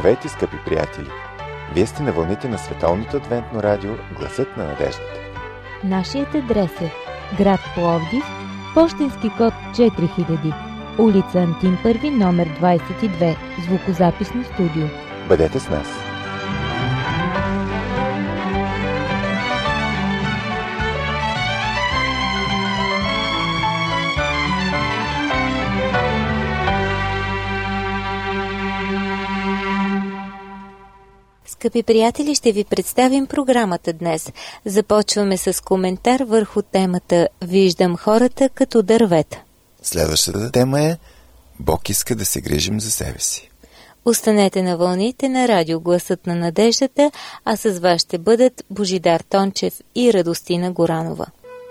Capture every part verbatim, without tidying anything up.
Здравейте, скъпи приятели! Вие сте на вълните на Световното адвентно радио Гласът на надеждата. Нашият адрес е град Пловдив, пощенски код четири хиляди, улица Антим първи, номер двадесет и две, звукозаписно студио. Бъдете с нас! Скъпи приятели, ще ви представим програмата днес. Започваме с коментар върху темата «Виждам хората като дървета». Следващата тема е «Бог иска да се грижим за себе си». Останете на вълните на радио Гласът на надеждата, а с вас ще бъдат Божидар Тончев и Радостина Горанова.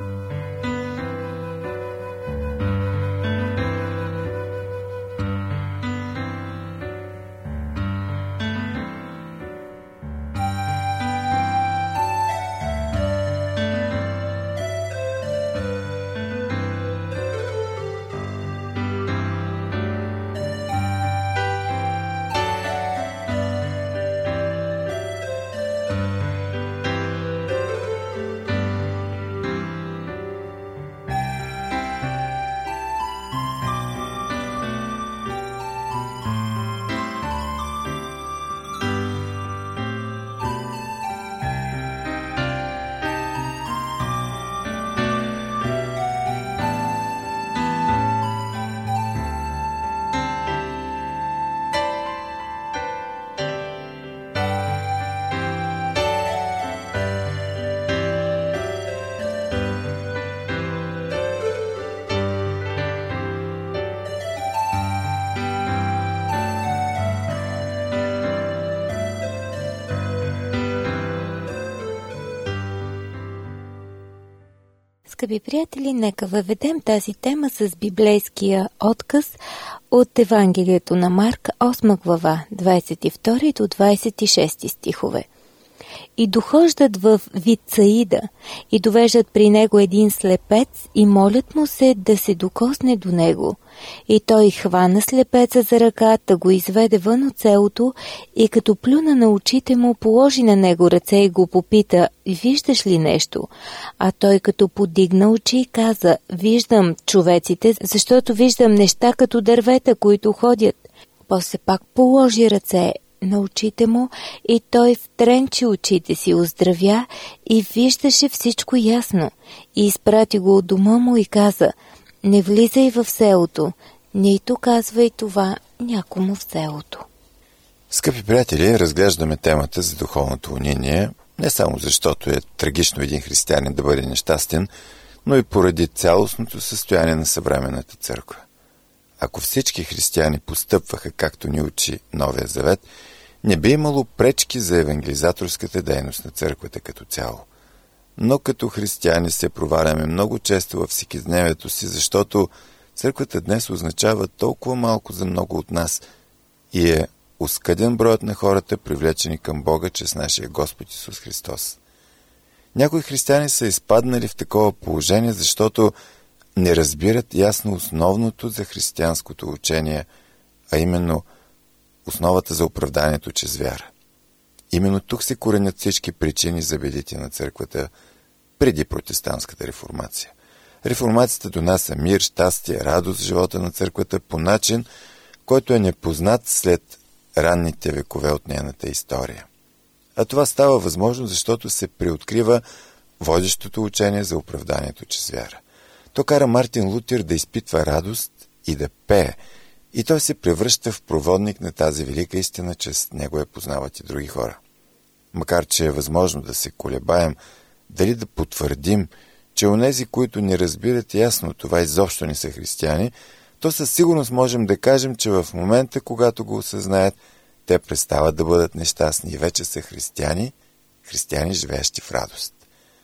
Скъпи приятели, нека въведем тази тема с библейския отказ от Евангелието на Марк, осма глава, двадесет и втори до двадесет и шести стихове. И дохождат в Витсаида и довеждат при него един слепец и молят му се да се докосне до него. И той хвана слепеца за ръка, да го изведе вън от селото и като плюна на очите му, положи на него ръце и го попита: «Виждаш ли нещо?» А той като подигна очи каза: «Виждам човеците, защото виждам неща като дървета, които ходят». После пак положи ръце на очите му и той втренчи очите си, оздравя и виждаше всичко ясно. И изпрати го от дома му и каза: «Не влизай в селото, нито казвай това някому в селото». Скъпи приятели, разглеждаме темата за духовното униние, не само защото е трагично един християнин да бъде нещастен, но и поради цялостното състояние на съвременната църква. Ако всички християни постъпваха както ни учи Новия Завет, не би имало пречки за евангелизаторската дейност на църквата като цяло. Но като християни се проваляме много често във всекидневието си, защото църквата днес означава толкова малко за много от нас и е оскъден броят на хората, привлечени към Бога чрез нашия Господ Исус Христос. Някои християни са изпаднали в такова положение, защото не разбират ясно основното за християнското учение, а именно основата за оправданието чрез вяра. Именно тук се коренят всички причини за бедите на църквата преди протестантската реформация. Реформацията донася мир, щастие, радост в живота на църквата по начин, който е непознат след ранните векове от нейната история. А това става възможно, защото се преоткрива водещото учение за оправданието чрез вяра. То кара Мартин Лутер да изпитва радост и да пее, и той се превръща в проводник на тази велика истина, чрез него я познават и други хора. Макар че е възможно да се колебаем дали да потвърдим, че онези, които не разбират ясно това изобщо не са християни, то със сигурност можем да кажем, че в момента, когато го осъзнаят, те престават да бъдат нещастни и вече са християни, християни живеещи в радост.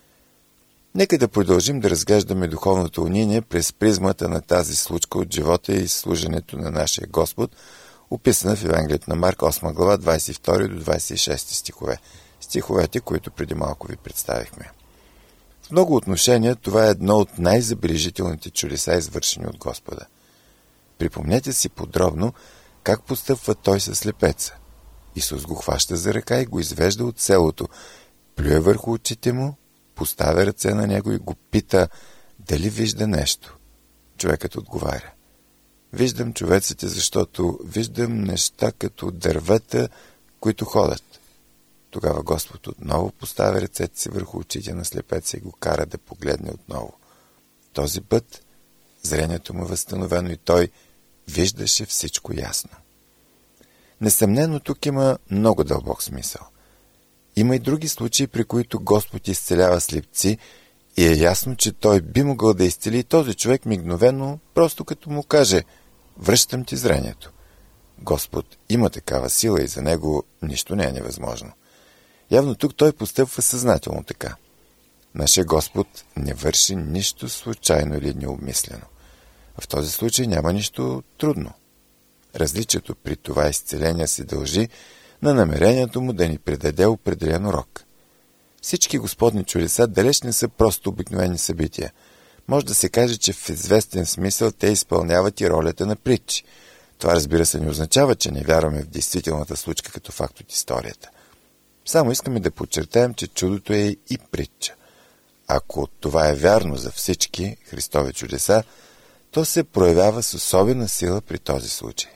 Нека да продължим да разглеждаме духовното униние през призмата на тази случка от живота и служенето на нашия Господ, описана в Евангелието на Марк, осма глава, двадесет и втори до двадесет и шести стихове. Стиховете, които преди малко ви представихме. В много отношения това е едно от най-забележителните чудеса, извършени от Господа. Припомнете си подробно как постъпва той със слепеца. Исус го хваща за ръка и го извежда от селото, плюе върху очите му, поставя ръце на него и го пита дали вижда нещо. Човекът отговаря: виждам човеците, защото виждам неща като дървета, които ходят. Тогава Господ отново поставя ръцете си върху очите на слепеца и го кара да погледне отново. Този път зрението му е възстановено и той виждаше всичко ясно. Несъмнено тук има много дълбок смисъл. Има и други случаи, при които Господ изцелява слепци и е ясно, че той би могъл да изцели този човек мигновено, просто като му каже: връщам ти зрението. Господ има такава сила и за него нищо не е невъзможно. Явно тук той постъпва съзнателно така. Нашия Господ не върши нищо случайно или необмислено. В този случай няма нищо трудно. Различието при това изцеление се дължи на намерението му да ни предаде определен урок. Всички Господни чудеса далеч не са просто обикновени събития. Може да се каже, че в известен смисъл те изпълняват и ролята на притчи. Това, разбира се, не означава, че не вярваме в действителната случка като факт от историята. Само искаме да подчертаем, че чудото е и притча. Ако това е вярно за всички Христови чудеса, то се проявява с особена сила при този случай.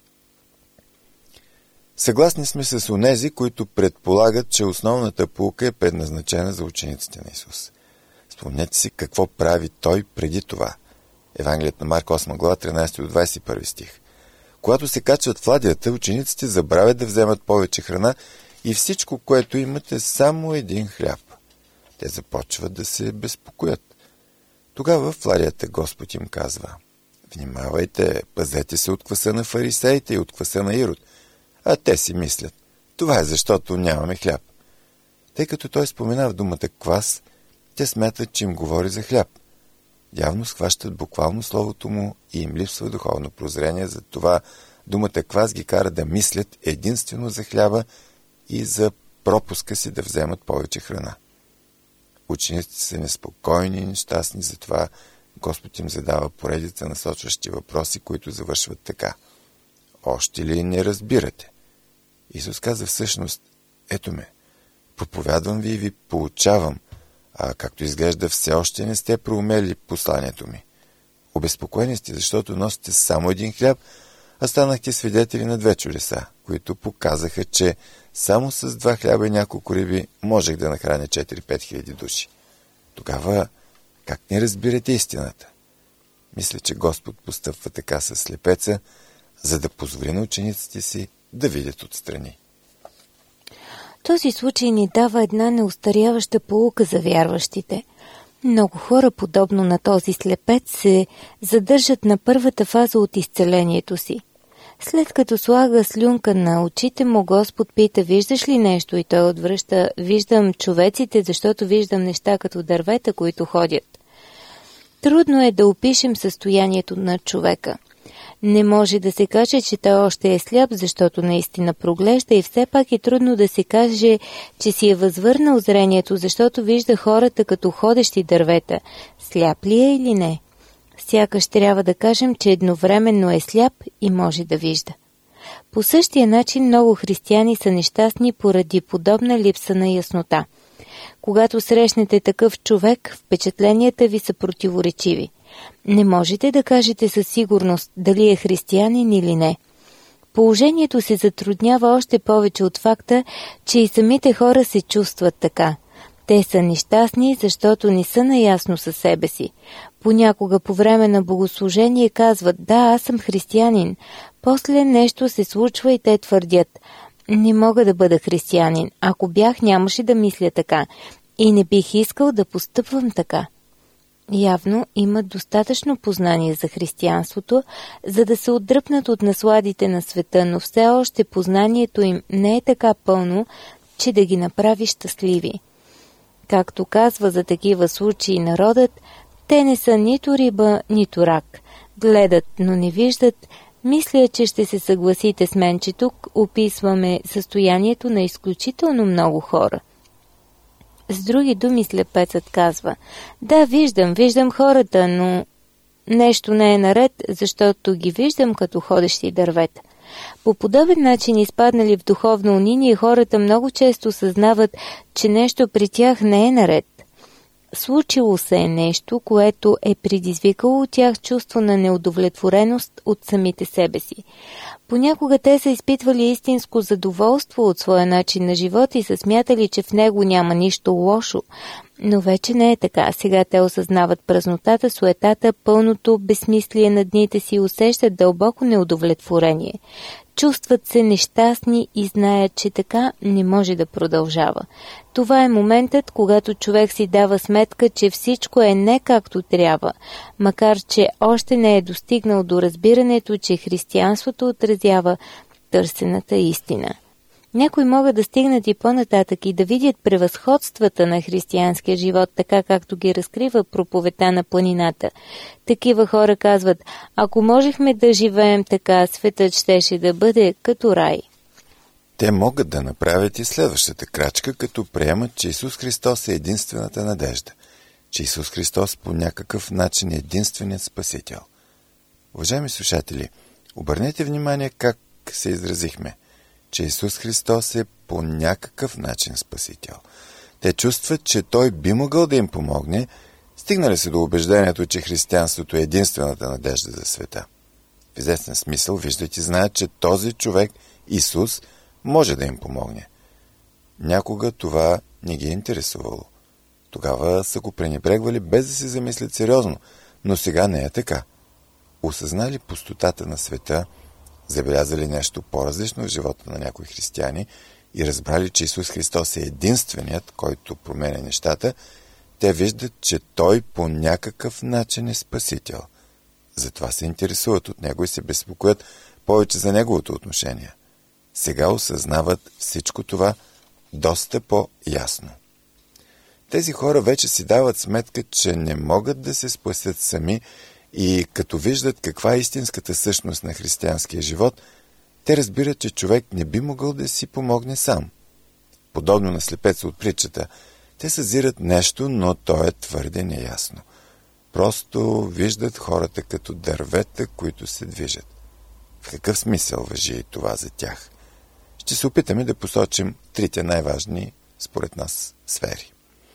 Съгласни сме с онези, които предполагат, че основната поука е предназначена за учениците на Исус. Спомнете си какво прави Той преди това. Евангелието на Марк осма глава, тринадесети до двадесет и първи стих. Когато се качват в ладията, учениците забравят да вземат повече храна и всичко, което имат, е само един хляб. Те започват да се безпокоят. Тогава в ладията Господ им казва: внимавайте, пазете се от кваса на фарисеите и от кваса на Ирод. А те си мислят: това е защото нямаме хляб. Тъй като той споменава думата квас, те смятат, че им говори за хляб. Явно схващат буквално словото му и им липсва духовно прозрение, за това думата квас ги кара да мислят единствено за хляба и за пропуска си да вземат повече храна. Учениците са неспокойни и нещастни, затова Господ им задава поредица насочващи въпроси, които завършват така: още ли не разбирате? Исус каза всъщност: ето ме, проповядвам ви и ви поучавам, а както изглежда все още не сте проумели посланието ми. Обезпокоени сте, защото носите само един хляб, а станахте свидетели на две чудеса, които показаха, че само с два хляба и няколко риби можех да нахраня четири-пет хиляди души. Тогава как не разбирате истината? Мисля, че Господ постъпва така със слепеца, за да позволи на учениците си да видят отстрани. Този случай ни дава една неустаряваща поука за вярващите. Много хора, подобно на този слепец, се задържат на първата фаза от изцелението си. След като слага слюнка на очите му, Господ пита: виждаш ли нещо? И той отвръща: виждам човеците, защото виждам неща като дървета, които ходят. Трудно е да опишем състоянието на човека. Не може да се каже, че той още е сляп, защото наистина проглежда, и все пак е трудно да се каже, че си е възвърнал зрението, защото вижда хората като ходещи дървета. Сляп ли е или не? Сякаш трябва да кажем, че едновременно е сляп и може да вижда. По същия начин много християни са нещастни поради подобна липса на яснота. Когато срещнете такъв човек, впечатленията ви са противоречиви. Не можете да кажете със сигурност дали е християнин или не. Положението се затруднява още повече от факта, че и самите хора се чувстват така. Те са нещастни, защото не са наясно със себе си. Понякога по време на богослужение казват: да, аз съм християнин. После нещо се случва и те твърдят: не мога да бъда християнин. Ако бях, нямаше да мисля така. И не бих искал да постъпвам така. Явно имат достатъчно познание за християнството, за да се отдръпнат от насладите на света, но все още познанието им не е така пълно, че да ги направи щастливи. Както казва за такива случаи народът, те не са нито риба, нито рак. Гледат, но не виждат. Мисля, че ще се съгласите с мен, че тук описваме състоянието на изключително много хора. С други думи, слепецът казва: да, виждам, виждам хората, но нещо не е наред, защото ги виждам като ходещи дървета. По подобен начин, изпаднали в духовно униние, хората много често съзнават, че нещо при тях не е наред. Случило се е нещо, което е предизвикало от тях чувство на неудовлетвореност от самите себе си. Понякога те са изпитвали истинско задоволство от своя начин на живот и са смятали, че в него няма нищо лошо. Но вече не е така. Сега те осъзнават празнотата, суетата, пълното безсмислие на дните си и усещат дълбоко неудовлетворение. Чувстват се нещастни и знаят, че така не може да продължава. Това е моментът, когато човек си дава сметка, че всичко е не както трябва, макар че още не е достигнал до разбирането, че християнството отразява търсената истина. Някои могат да стигнат и по-нататък и да видят превъзходствата на християнския живот, така както ги разкрива проповедта на планината. Такива хора казват: ако можехме да живеем така, светът щеше да бъде като рай. Те могат да направят и следващата крачка, като приемат, че Исус Христос е единствената надежда, че Исус Христос по някакъв начин е единственият Спасител. Уважаеми слушатели, обърнете внимание как се изразихме, че Исус Христос е по някакъв начин Спасител. Те чувстват, че Той би могъл да им помогне, стигнали се до убеждението, че християнството е единствената надежда за света. В известен смисъл виждат и знаят, че този човек, Исус, може да им помогне. Някога това не ги е интересувало. Тогава са го пренебрегвали без да се замислят сериозно, но сега не е така. Осъзнали пустотата на света, забелязали нещо по-различно в живота на някои християни и разбрали, че Исус Христос е единственият, който променя нещата, те виждат, че Той по някакъв начин е Спасител. Затова се интересуват от Него и се безпокоят повече за Неговото отношение. Сега осъзнават всичко това доста по-ясно. Тези хора вече си дават сметка, че не могат да се спасят сами и като виждат каква е истинската същност на християнския живот, те разбират, че човек не би могъл да си помогне сам. Подобно на слепеца от притчата, те съзират нещо, но то е твърде неясно. Просто виждат хората като дървета, които се движат. В какъв смисъл важи това за тях? Ще се опитаме да посочим трите най-важни, според нас, сфери.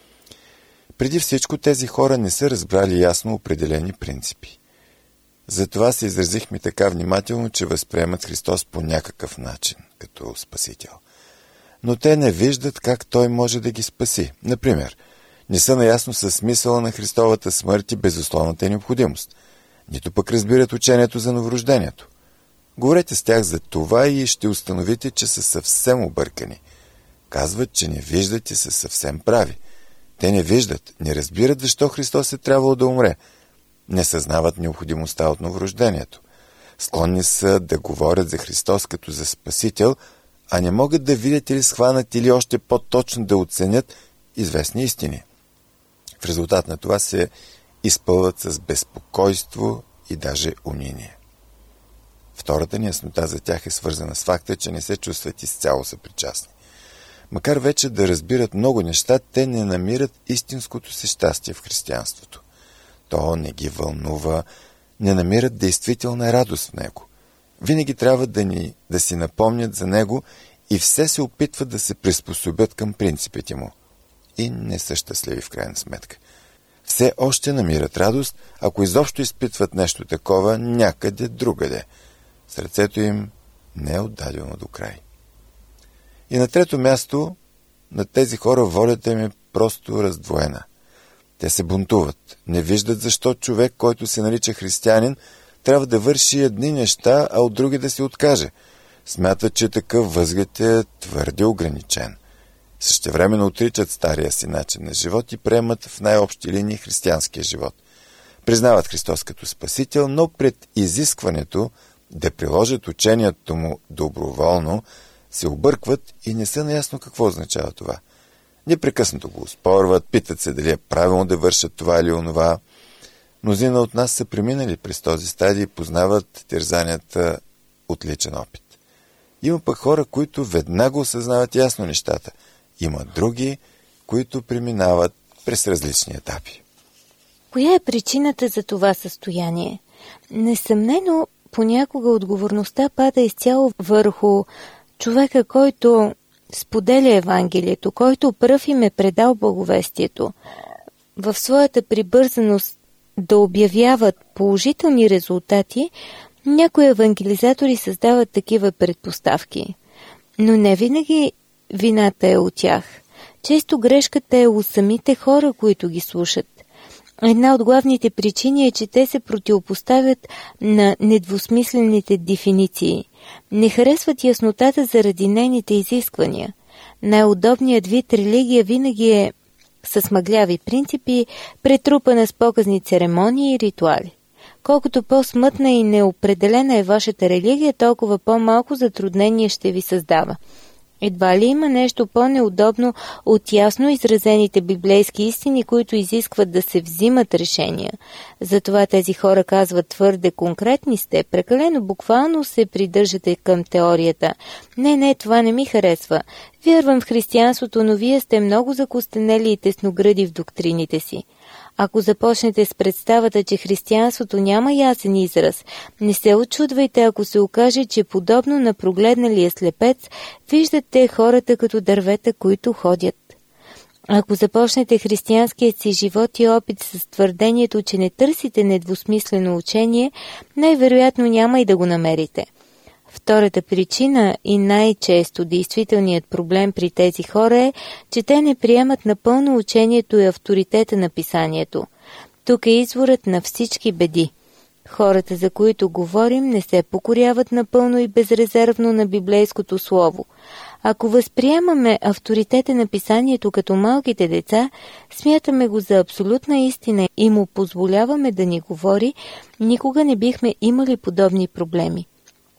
Преди всичко, тези хора не са разбрали ясно определени принципи. Затова се изразихме така внимателно, че възприемат Христос по някакъв начин, като Спасител. Но те не виждат как Той може да ги спаси. Например, не са наясно със смисъла на Христовата смърт и безусловната необходимост. Нито пък разбират учението за новорождението. Говорете с тях за това и ще установите, че са съвсем объркани. Казват, че не виждат и са съвсем прави. Те не виждат, не разбират защо Христос е трябвало да умре. Не съзнават необходимостта от новорождението. Склонни са да говорят за Христос като за Спасител, а не могат да видят или схванат или още по-точно да оценят известни истини. В резултат на това се изпълват с безпокойство и даже униние. Втората неяснота за тях е свързана с факта, че не се чувстват изцяло съпричастни. Макар вече да разбират много неща, те не намират истинското си щастие в християнството. То не ги вълнува, не намират действителна радост в него. Винаги трябва да, ни, да си напомнят за него и все се опитват да се приспособят към принципите му. И не са щастливи в крайна сметка. Все още намират радост, ако изобщо изпитват нещо такова някъде другаде. Сърцето им не е отдадено до край. И на трето място, на тези хора волята им е просто раздвоена. Те се бунтуват, не виждат защо човек, който се нарича християнин, трябва да върши едни неща, а от други да се откаже. Смятат, че такъв възглед е твърде ограничен. Същевременно отричат стария си начин на живот и приемат в най-общи линии християнския живот. Признават Христос като Спасител, но пред изискването да приложат учението му доброволно, се объркват и не са наясно какво означава това. Непрекъснато го оспорват, питат се дали е правилно да вършат това или онова. Мнозина от нас са преминали през този стадий и познават терзанията от личен опит. Има пък хора, които веднага осъзнават ясно нещата. Има други, които преминават през различни етапи. Коя е причината за това състояние? Несъмнено, понякога отговорността пада изцяло върху човека, който споделя Евангелието, който пръв им е предал благовестието. В своята прибързаност да обявяват положителни резултати, някои евангелизатори създават такива предпоставки. Но не винаги вината е от тях. Често грешката е у самите хора, които ги слушат. Една от главните причини е, че те се противопоставят на недвусмислените дефиниции. Не харесват яснотата заради нейните изисквания. Най-удобният вид религия винаги е с мъгляви принципи, претрупана с показни церемонии и ритуали. Колкото по-смътна и неопределена е вашата религия, толкова по-малко затруднение ще ви създава. Едва ли има нещо по-неудобно от ясно изразените библейски истини, които изискват да се взимат решения. Затова тези хора казват: твърде конкретни сте, прекалено буквално се придържате към теорията. Не, не, това не ми харесва. Вярвам в християнството, но вие сте много закостенели и тесногради в доктрините си. Ако започнете с представата, че християнството няма ясен израз, не се очудвайте, ако се окаже, че подобно на прогледналия слепец, виждате хората като дървета, които ходят. Ако започнете християнският си живот и опит с твърдението, че не търсите недвусмислено учение, най-вероятно няма и да го намерите. Втората причина и най-често действителният проблем при тези хора е, че те не приемат напълно учението и авторитета на писанието. Тук е изворът на всички беди. Хората, за които говорим, не се покоряват напълно и безрезервно на библейското слово. Ако възприемаме авторитета на писанието като малките деца, смятаме го за абсолютна истина и му позволяваме да ни говори, никога не бихме имали подобни проблеми.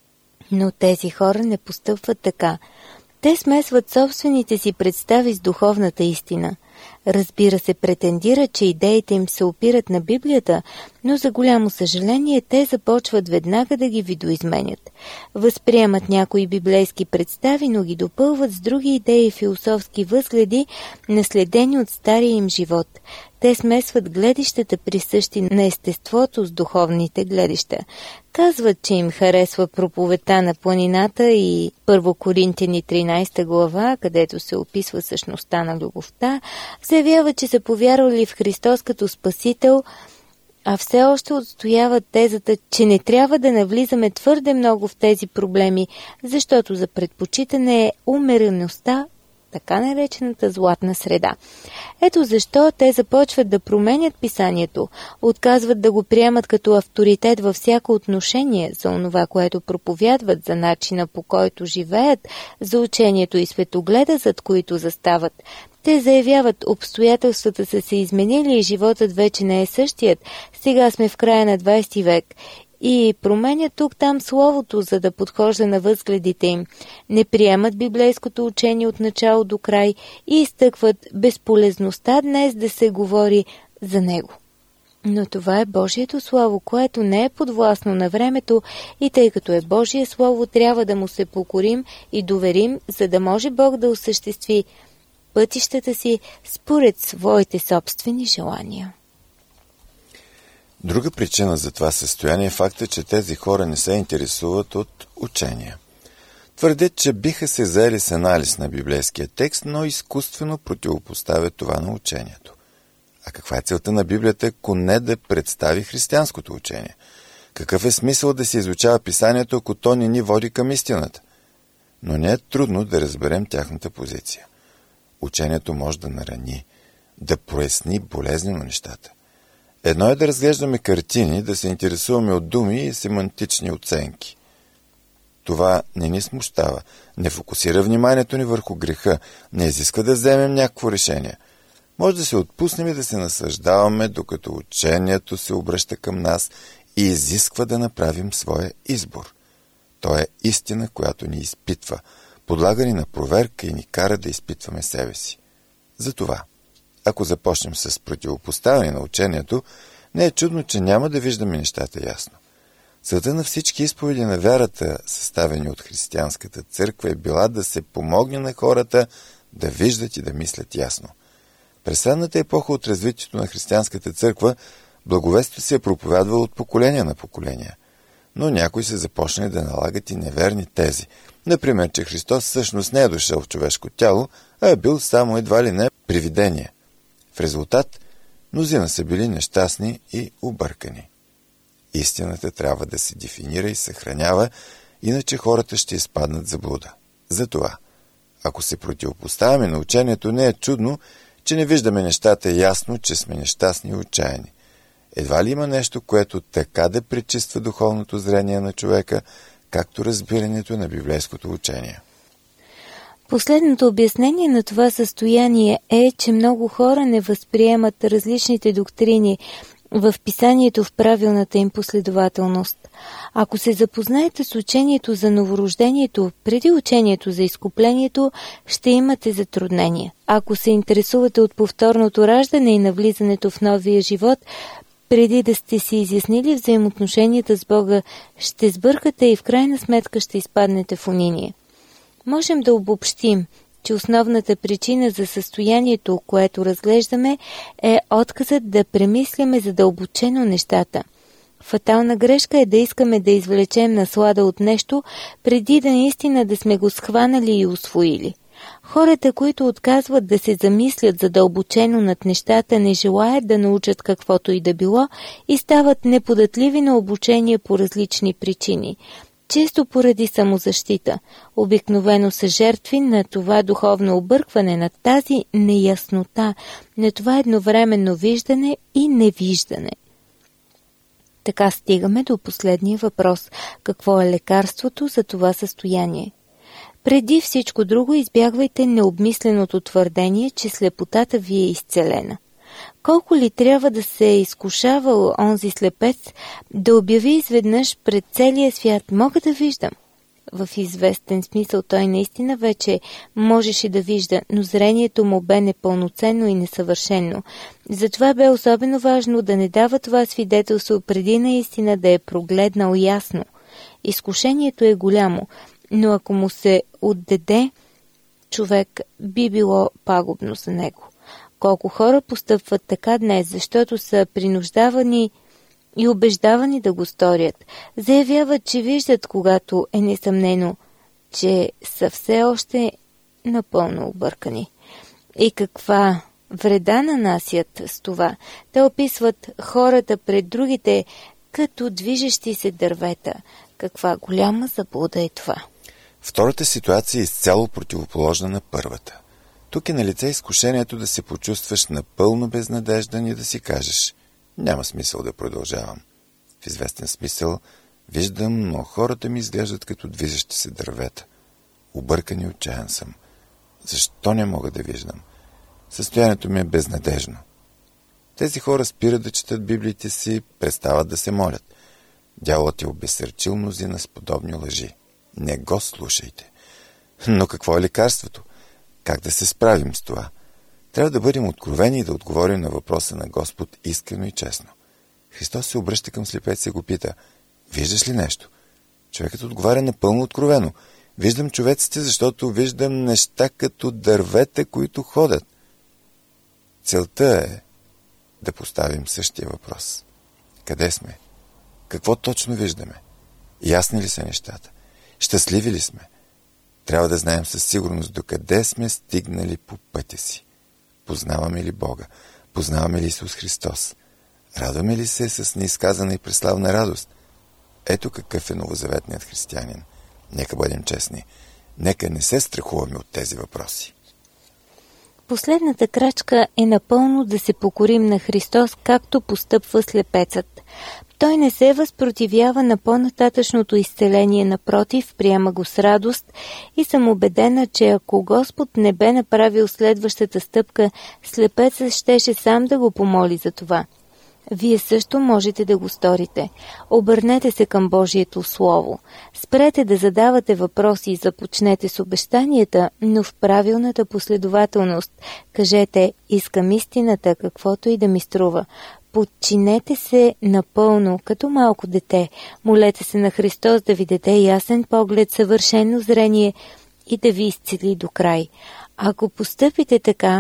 Но тези хора не постъпват така. Те смесват собствените си представи с духовната истина. Разбира се, претендира, че идеите им се опират на Библията, но за голямо съжаление те започват веднага да ги видоизменят. Възприемат някои библейски представи, но ги допълват с други идеи и философски възгледи, наследени от стария им живот. Те смесват гледищата, присъщи на естеството, с духовните гледища. Казват, че им харесва проповедта на планината и Първо Коринтияни тринайсета глава, където се описва същността на любовта. Заявяват, че са повярвали в Христос като Спасител, а все още отстояват тезата, че не трябва да навлизаме твърде много в тези проблеми, защото за предпочитане е умереността, така наречената златна среда. Ето защо те започват да променят писанието, отказват да го приемат като авторитет във всяко отношение за онова, което проповядват, за начина по който живеят, за учението и светогледа, зад които застават. Те заявяват: обстоятелствата са се изменили и животът вече не е същият, сега сме в края на двайсети век. И променят тук-там словото, за да подхожда на възгледите им. Не приемат библейското учение от начало до край и изтъкват безполезността днес да се говори за него. Но това е Божието слово, което не е подвластно на времето, и тъй като е Божие слово, трябва да му се покорим и доверим, за да може Бог да осъществи пътищата си според своите собствени желания. Друга причина за това състояние е факта, че тези хора не се интересуват от учения. Твърдят, че биха се заели с анализ на библейския текст, но изкуствено противопоставят това на учението. А каква е целта на Библията, ако не да представи християнското учение? Какъв е смисъл да се изучава писанието, ако то не ни води към истината? Но не е трудно да разберем тяхната позиция. Учението може да нарани, да проясни болезнено нещата. Едно е да разглеждаме картини, да се интересуваме от думи и семантични оценки. Това не ни смущава, не фокусира вниманието ни върху греха, не изисква да вземем някакво решение. Може да се отпуснем и да се наслаждаваме, докато учението се обръща към нас и изисква да направим своя избор. То е истина, която ни изпитва, подлага ни на проверка и ни кара да изпитваме себе си. Затова, ако започнем с противопоставяне на учението, не е чудно, че няма да виждаме нещата ясно. Целта на всички изповеди на вярата, съставени от християнската църква, е била да се помогне на хората да виждат и да мислят ясно. През средната епоха от развитието на християнската църква, благовестието се е проповядвало от поколения на поколения. но някои са започнали да налагат и неверни тези. Например, че Христос всъщност не е дошъл в човешко тяло, а е бил само едва ли не привидение. В резултат, мнозина са били нещастни и объркани. Истината трябва да се дефинира и съхранява, иначе хората ще изпаднат в заблуда. Затова, ако се противопоставяме на учението, не е чудно, че не виждаме нещата ясно, че сме нещастни и отчаяни. Едва ли има нещо, което така да пречиства духовното зрение на човека, както разбирането на библейското учение. Последното обяснение на това състояние е, че много хора не възприемат различните доктрини в писанието в правилната им последователност. Ако се запознаете с учението за новорождението преди учението за изкуплението, ще имате затруднения. Ако се интересувате от повторното раждане и навлизането в новия живот, преди да сте си изяснили взаимоотношенията с Бога, ще сбъркате и в крайна сметка ще изпаднете в униние. Можем да обобщим, че основната причина за състоянието, което разглеждаме, е отказът да премисляме задълбочено нещата. Фатална грешка е да искаме да извлечем наслада от нещо, преди да наистина да сме го схванали и усвоили. Хората, които отказват да се замислят задълбочено над нещата, не желаят да научат каквото и да било и стават неподатливи на обучение по различни причини. Често поради самозащита. Обикновено са жертви на това духовно объркване, на тази неяснота, на това едновременно виждане и невиждане. Така стигаме до последния въпрос. Какво е лекарството за това състояние? Преди всичко друго избягвайте необмисленото твърдение, че слепотата ви е изцелена. Колко ли трябва да се е изкушавал онзи слепец да обяви изведнъж пред целия свят: мога да виждам? В известен смисъл той наистина вече можеше да вижда, но зрението му бе непълноценно и несъвършено. Затова бе особено важно да не дава това свидетелство преди наистина да е прогледнал ясно. Изкушението е голямо, но ако му се отдаде човек, би било пагубно за него. Колко хора постъпват така днес, защото са принуждавани и убеждавани да го сторят. Заявяват, че виждат, когато е несъмнено, че са все още напълно объркани. И каква вреда нанасят с това? Те описват хората пред другите като движещи се дървета. Каква голяма заблуда е това? Втората ситуация е изцяло противоположна на първата. Тук е на лице изкушението да се почувстваш напълно безнадежден и да си кажеш: няма смисъл да продължавам. В известен смисъл виждам, но хората ми изглеждат като движещи се дървета. Объркан и отчаян съм. Защо не мога да виждам? Състоянието ми е безнадежно. Тези хора спират да четат библиите си, престават да се молят. Дяволът е обезсърчил мнозина с подобни лъжи. Не го слушайте. Но какво е лекарството? Как да се справим с това? Трябва да бъдем откровени и да отговорим на въпроса на Господ искрено и честно. Христос се обръща към слепеца и го пита: виждаш ли нещо? Човекът отговаря напълно откровено: виждам човеците, защото виждам неща като дървета, които ходят. Целта е да поставим същия въпрос. Къде сме? Какво точно виждаме? Ясни ли са нещата? Щастливи ли сме? Трябва да знаем със сигурност докъде сме стигнали по пътя си. Познаваме ли Бога? Познаваме ли Исус Христос? Радваме ли се с неизказана и преславна радост? Ето какъв е новозаветният християнин. Нека бъдем честни. Нека не се страхуваме от тези въпроси. Последната крачка е напълно да се покорим на Христос, както постъпва слепецът. Той не се възпротивява на по-нататъчното изцеление, напротив, приема го с радост и съм убедена, че ако Господ не бе направил следващата стъпка, слепецът щеше сам да го помоли за това. Вие също можете да го сторите. Обърнете се към Божието Слово. Спрете да задавате въпроси и започнете с обещанията, но в правилната последователност. Кажете: искам истината, каквото и да ми струва. Подчинете се напълно, като малко дете. Молете се на Христос да ви даде ясен поглед, съвършено зрение и да ви изцели до край. Ако постъпите така,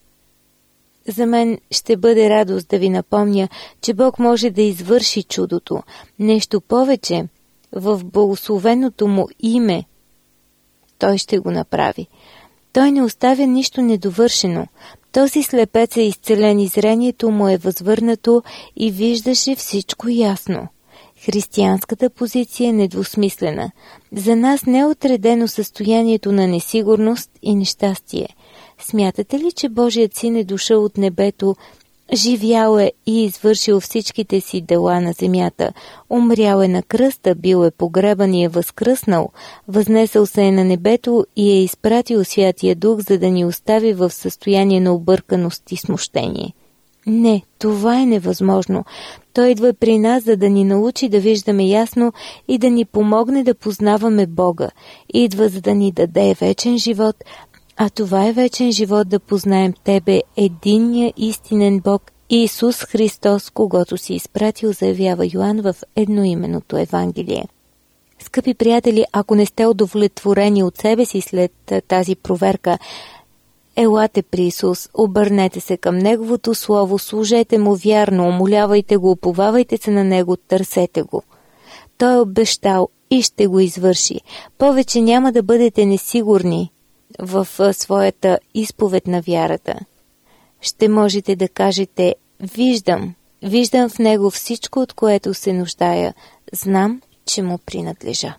за мен ще бъде радост да ви напомня, че Бог може да извърши чудото. Нещо повече, в благословеното му име, той ще го направи. Той не оставя нищо недовършено. Този слепец е изцелен и зрението му е възвърнато и виждаше всичко ясно. Християнската позиция е недвусмислена. За нас не е отредено състоянието на несигурност и нещастие. Смятате ли, че Божият син е дошъл от небето, живял е и извършил всичките си дела на земята, умрял е на кръста, бил е погребан и е възкръснал, възнесъл се е на небето и е изпратил Святия Дух, за да ни остави в състояние на обърканост и смущение? Не, това е невъзможно. Той идва при нас, за да ни научи да виждаме ясно и да ни помогне да познаваме Бога. Идва, за да ни даде вечен живот, а това е вечен живот да познаем Тебе, единния истинен Бог, Исус Христос, когото си изпратил, заявява Йоан в едноименното Евангелие. Скъпи приятели, ако не сте удовлетворени от себе си след тази проверка, елате при Исус, обърнете се към Неговото Слово, служете Му вярно, умолявайте Го, уповавайте се на Него, търсете Го. Той е обещал и ще го извърши. Повече няма да бъдете несигурни в своята изповед на вярата. Ще можете да кажете: виждам, виждам в Него всичко, от което се нуждая, знам, че Му принадлежа.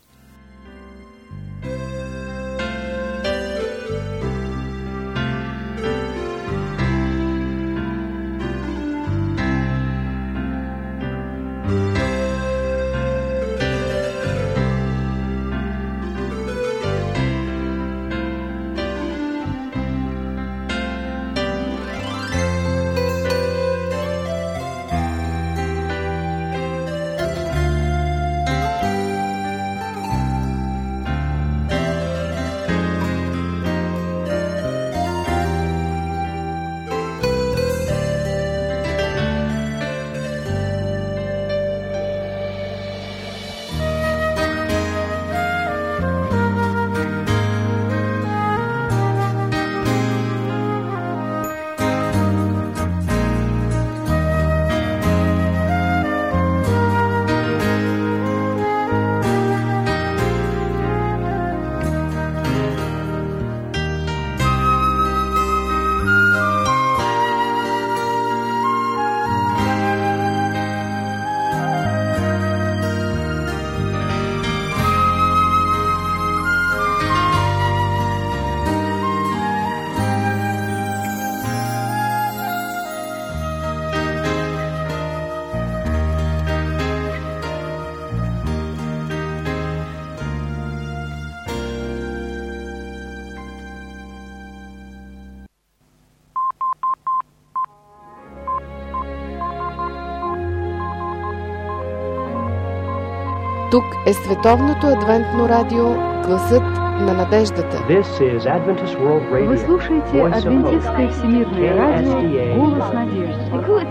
Тук е Световното адвентно радио, гласът на надеждата. Вы слушаете Адвентистское всемирное радио, голос надежды.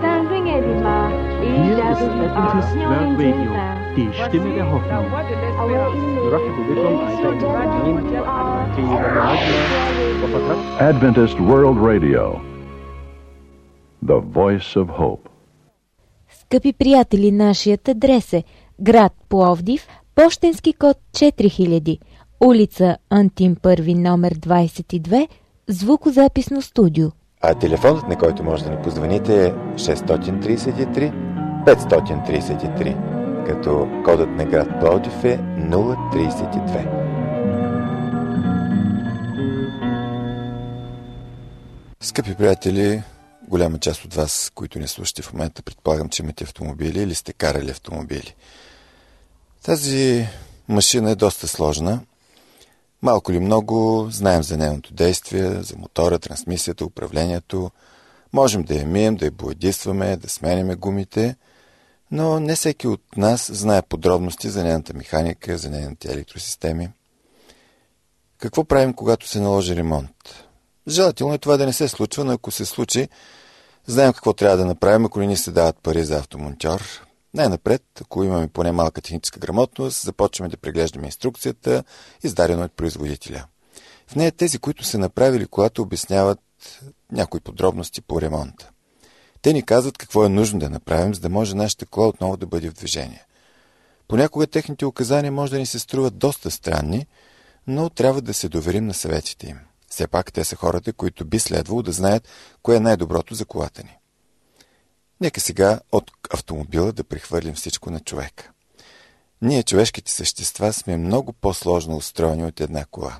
Adventist World Radio, the voice of hope. Скъпи приятели, нашият адрес е град Пловдив, пощенски код четири хиляди, улица Антим първи, номер двадесет и две, звукозаписно студио. А телефонът, на който може да ни позвоните, е шест три три пет три три, като кодът на град Пловдив е нула тридесет и две. Скъпи приятели, голяма част от вас, които не слушате в момента, предполагам, че имате автомобили или сте карали автомобили. Тази машина е доста сложна. Малко ли много знаем за нейното действие, за мотора, трансмисията, управлението. Можем да я мием, да я боядисваме, да сменяме гумите, но не всеки от нас знае подробности за нейната механика, за нейните електросистеми. Какво правим, когато се наложи ремонт? Желателно е това да не се случва, но ако се случи, знаем какво трябва да направим, ако не ни се дават пари за автомонтьор. Най-напред, ако имаме поне малка техническа грамотност, започваме да преглеждаме инструкцията, издадена от производителя. В нея тези, които са направили колата, обясняват някои подробности по ремонта. Те ни казват какво е нужно да направим, за да може нашата кола отново да бъде в движение. Понякога техните указания може да ни се струват доста странни, но трябва да се доверим на съветите им. Все пак те са хората, които би следвало да знаят кое е най-доброто за колата ни. Нека сега от автомобила да прехвърлим всичко на човека. Ние, човешките същества, сме много по-сложно устроени от една кола.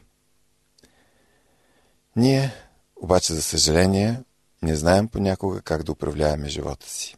Ние, обаче, за съжаление, не знаем понякога как да управляваме живота си.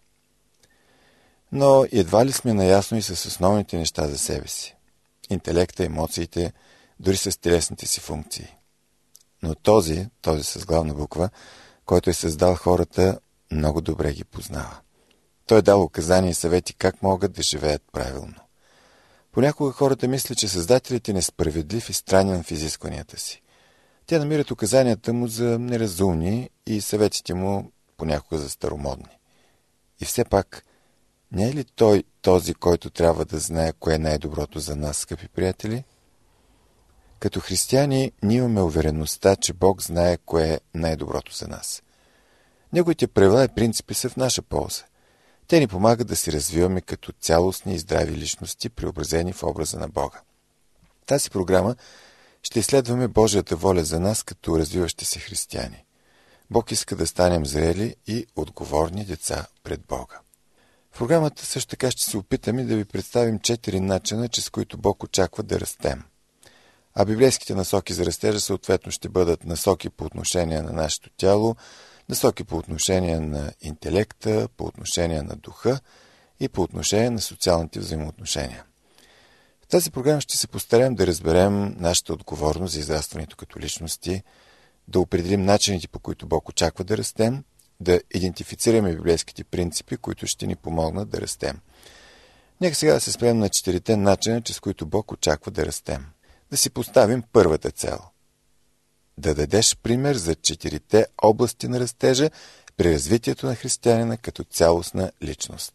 Но едва ли сме наясно и с основните неща за себе си. Интелекта, емоциите, дори с телесните си функции. Но този, този с главна буква, който е създал хората, много добре ги познава. Той е дал указания и съвети как могат да живеят правилно. Понякога хората мислят, че Създателят е несправедлив и странен в изискванията си. Те намират указанията му за неразумни и съветите му понякога за старомодни. И все пак, не е ли той този, който трябва да знае кое е най-доброто за нас, скъпи приятели? Като християни, ние имаме увереността, че Бог знае кое е най-доброто за нас. Неговите правила и принципи са в наша полза. Те ни помагат да се развиваме като цялостни и здрави личности, преобразени в образа на Бога. В тази програма ще изследваме Божията воля за нас като развиващи се християни. Бог иска да станем зрели и отговорни деца пред Бога. В програмата също така ще се опитаме да ви представим четири начина, чрез които Бог очаква да растем. А библейските насоки за растежа съответно ще бъдат насоки по отношение на нашето тяло, насоки по отношение на интелекта, по отношение на духа и по отношение на социалните взаимоотношения. В тази програма ще се постараем да разберем нашата отговорност за израстването като личности, да определим начините, по които Бог очаква да растем, да идентифицираме библейските принципи, които ще ни помогнат да растем. Нека сега да се спрем на четирите начина, чрез които Бог очаква да растем. Да си поставим първата цел. Да дадеш пример за четирите области на растежа при развитието на християнина като цялостна личност.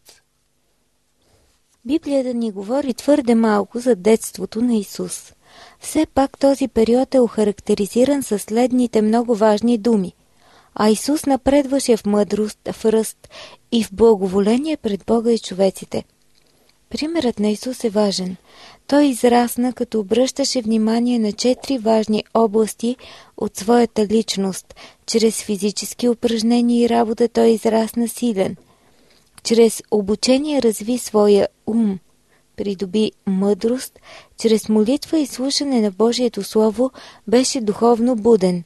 Библията ни говори твърде малко за детството на Исус. Все пак този период е охарактеризиран със следните много важни думи. А Исус напредваше в мъдрост, в ръст и в благоволение пред Бога и човеците. Примерът на Исус е важен. Той израсна, като обръщаше внимание на четири важни области от своята личност. Чрез физически упражнения и работа той израсна силен. Чрез обучение разви своя ум, придоби мъдрост, чрез молитва и слушане на Божието Слово беше духовно буден.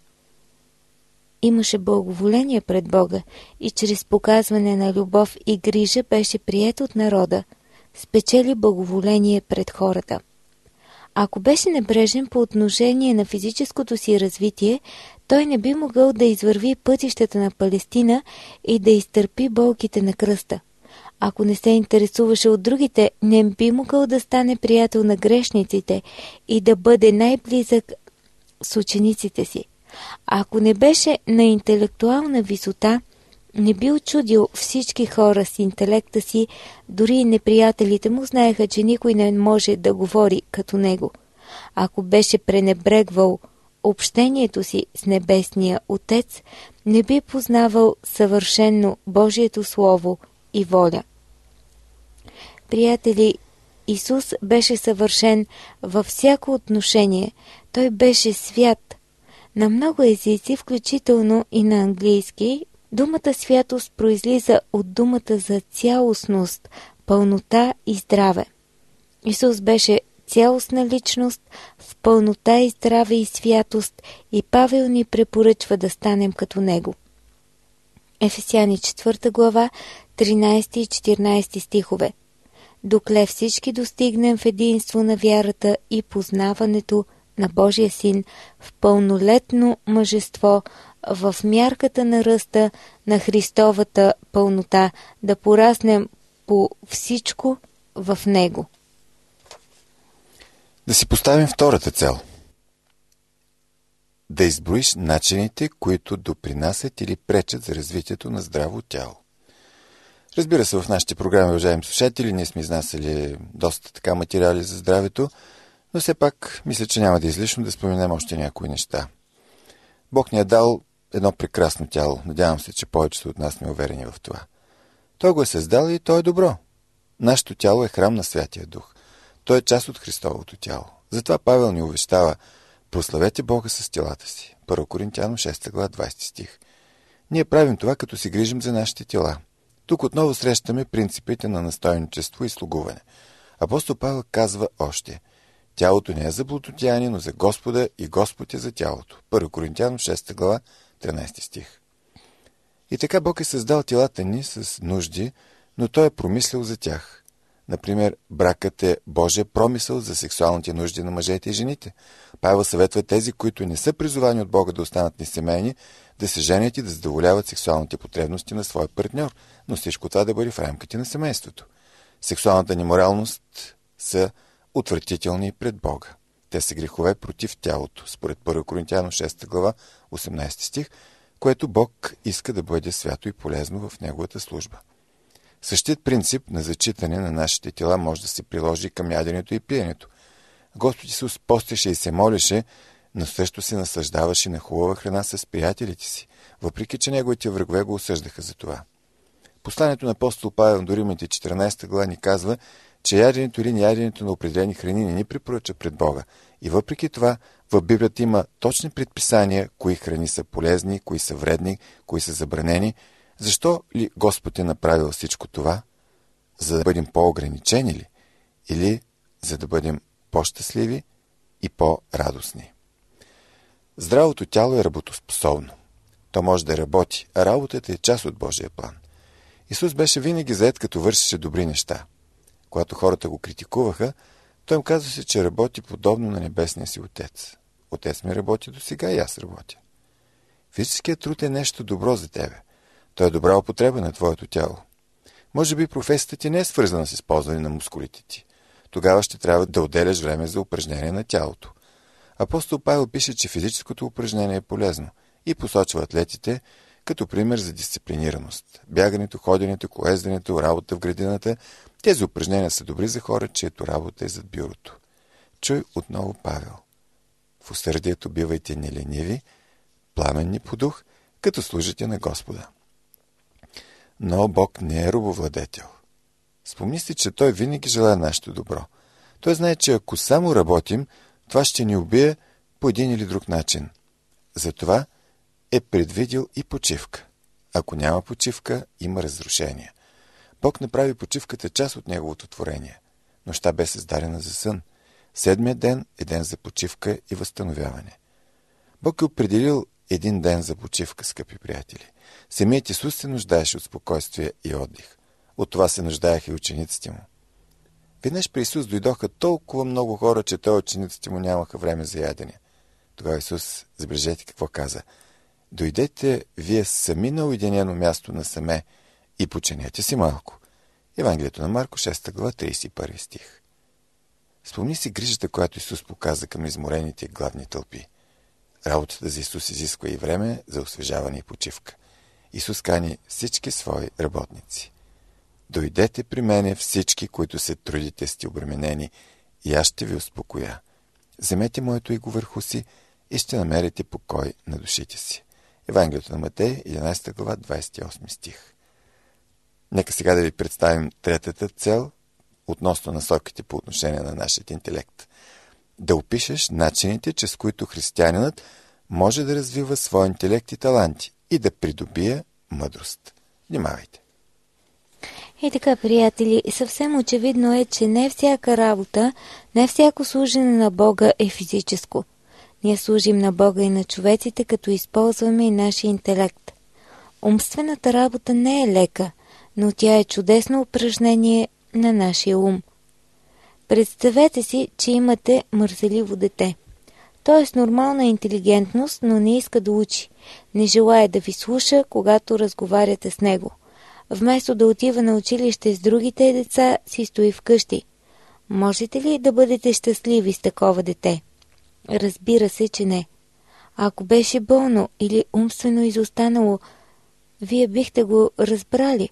Имаше благоволение пред Бога и чрез показване на любов и грижа беше приет от народа. Спечели благоволение пред хората. Ако беше небрежен по отношение на физическото си развитие, той не би могъл да извърви пътищата на Палестина и да изтърпи болките на кръста. Ако не се интересуваше от другите, не би могъл да стане приятел на грешниците и да бъде най-близък с учениците си. Ако не беше на интелектуална висота, не би очудил всички хора с интелекта си, дори и неприятелите му знаеха, че никой не може да говори като него. Ако беше пренебрегвал общението си с Небесния Отец, не би познавал съвършенно Божието Слово и воля. Приятели, Исус беше съвършен във всяко отношение. Той беше свят. На много езици, включително и на английски, думата святост произлиза от думата за цялостност, пълнота и здраве. Исус беше цялостна личност в пълнота и здраве и святост и Павел ни препоръчва да станем като него. Ефесяни четвърта глава, тринайсети и четиринайсети стихове. Докле всички достигнем в единство на вярата и познаването на Божия Син в пълнолетно мъжество, в мярката на ръста на Христовата пълнота, да пораснем по всичко в Него. Да си поставим втората цел. Да изброиш начините, които допринасят или пречат за развитието на здраво тяло. Разбира се, в нашите програми, уважаеми слушатели, ние сме изнасяли доста така материали за здравето, но все пак мисля, че няма да е излишно да споменем още някои неща. Бог ни е дал едно прекрасно тяло. Надявам се, че повечето от нас сме уверени в това. Той го е създал и то е добро. Нашето тяло е храм на Святия Дух. Той е част от Христовото тяло. Затова Павел ни увещава: прославете Бога с телата си. Първо Коринтяно шеста глава двадесети стих. Ние правим това, като се грижим за нашите тела. Тук отново срещаме принципите на настойничество и слугуване. Апостол Павел казва още: тялото не е за блудодеяние, но за Господа, и Господ е за тялото. Първо Коринтяно шеста глава тринадесети стих. И така Бог е създал телата ни с нужди, но Той е промислил за тях. Например, бракът е Божия промисъл за сексуалните нужди на мъжете и жените. Павел съветва тези, които не са призовани от Бога да останат несемейни, да се женят и да задоволяват сексуалните потребности на своя партньор, но всичко това да бъде в рамките на семейството. Сексуалната неморалност са отвратителни пред Бога. Те са грехове против тялото, според първо Коринтяно шеста глава осемнадесети стих, което Бог иска да бъде свято и полезно в Неговата служба. Същият принцип на зачитане на нашите тела може да се приложи към яденето и пиенето. Господ Исус постеше и се молеше, но също се наслаждаваше на хубава храна с приятелите си, въпреки че неговите врагове го осъждаха за това. Посланието на апостол Павел до Римляните четиринадесета глава ни казва, че яденето или неяденето на определени храни не ни препоръча пред Бога. И въпреки това, в Библията има точни предписания, кои храни са полезни, кои са вредни, кои са забранени. Защо ли Господ е направил всичко това? За да бъдем по-ограничени ли? Или за да бъдем по-щастливи и по-радостни? Здравото тяло е работоспособно. То може да работи, а работата е част от Божия план. Исус беше винаги зает, като вършеше добри неща. Когато хората го критикуваха, той им казваше, че работи подобно на небесния си Отец. Отец ми работи до сега и аз работя. Физическият труд е нещо добро за тебе. Той е добра употреба на твоето тяло. Може би професията ти не е свързана с използване на мускулите ти. Тогава ще трябва да отделяш време за упражнение на тялото. Апостол Павел пише, че физическото упражнение е полезно и посочва атлетите като пример за дисциплинираност. Бягането, ходенето, колезденето, работа в градината – тези упражнения са добри за хора, чието работа е зад бюрото. Чуй отново Павел. В усърдието бивайте нелениви, пламенни по дух, като служите на Господа. Но Бог не е робовладетел. Спомни си, че Той винаги желая нашето добро. Той знае, че ако само работим, това ще ни убие по един или друг начин. Затова е предвидил и почивка. Ако няма почивка, има разрушение. Бог направи почивката част от Неговото творение. Нощта бе създадена за сън. Седмият ден е ден за почивка и възстановяване. Бог е определил един ден за почивка, скъпи приятели. Самият Исус се нуждаеше от спокойствие и отдих. От това се нуждаеха и учениците му. Веднъж при Исус дойдоха толкова много хора, че той учениците му нямаха време за ядене. Тогава Исус, забележете какво каза: дойдете вие сами на уединено място насаме и починете си малко. Евангелието на Марко, шеста глава, тридесет и първи стих. Спомни си грижата, която Исус показа към изморените и гладни тълпи. Работата за Исус изисква и време за освежаване и почивка. Исус кани всички свои работници: дойдете при мене всички, които се трудите сте обременени, и аз ще ви успокоя. Вземете моето иго върху си и ще намерите покой на душите си. Евангелието на Матей, единадесета глава, двадесет и осми стих. Нека сега да ви представим третата цел относно насоките по отношение на нашия интелект. Да опишеш начините, чрез които християнинът може да развива своя интелект и таланти и да придобие мъдрост. Внимавайте! И така, приятели, съвсем очевидно е, че не всяка работа, не всяко служене на Бога е физическо. Ние служим на Бога и на човеците, като използваме и нашия интелект. Умствената работа не е лека, но тя е чудесно упражнение на нашия ум. Представете си, че имате мързеливо дете. То е с нормална интелигентност, но не иска да учи. Не желая да ви слуша, когато разговаряте с него. Вместо да отива на училище с другите деца, си стои вкъщи. Можете ли да бъдете щастливи с такова дете? Разбира се, че не. А ако беше болно или умствено изостанало, вие бихте го разбрали.